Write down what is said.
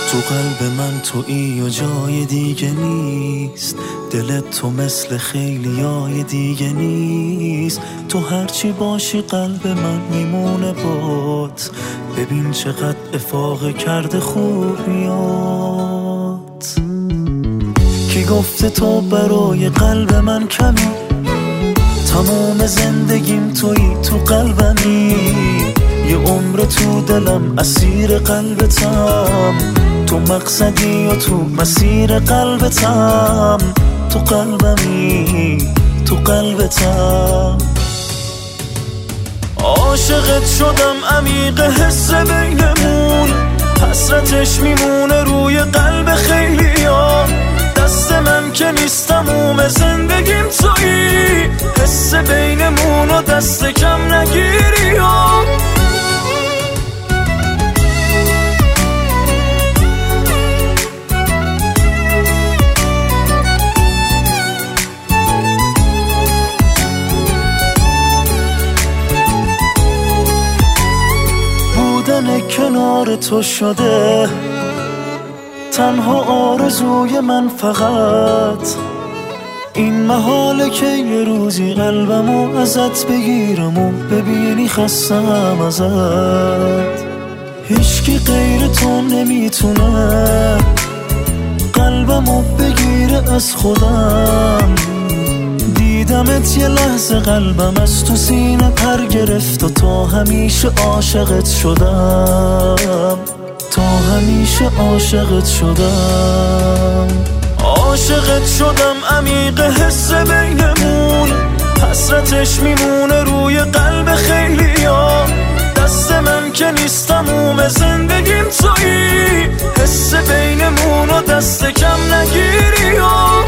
تو قلب من تویی و جای دیگه نیست، دلت تو مثل خیلیای دیگه نیست. تو هرچی باشی قلب من میمونه بات، ببین چقدر افاقه کرده خوبیات. کی گفته تو برای قلب من کمی، تمام زندگیم تویی، تو قلبمی. یه عمر تو دلم اسیر قلبتم، تو مقصدی و تو مسیر قلبتم. تو قلبمی، تو قلبتم. عاشقت شدم عمیق حس بینمون، حسرتش میمونه روی قلب خیلیا. دست من که نیست تموم زندگیم تویی، حس بینمون و دست کم نگیری ها. بودن کنار تو شده تنها آرزوی من، فقط این محاله که یه روزی قلبمو ازت بگیرم و ببینی خستم ازت. هیچکی غیر تو نمیتونه قلبمو بگیره از خودم. دیدمت یه لحظه قلبم از تو سینه پر گرفت و تا همیشه عاشقت شدم، تا همیشه عاشقت شدم. عاشقت شدم عمیق حس بینمون، حسرتش میمونه روی قلب خیلیا. دست من که نیست تموم زندگیم تویی، حس بینمون و دست کم نگیری ها.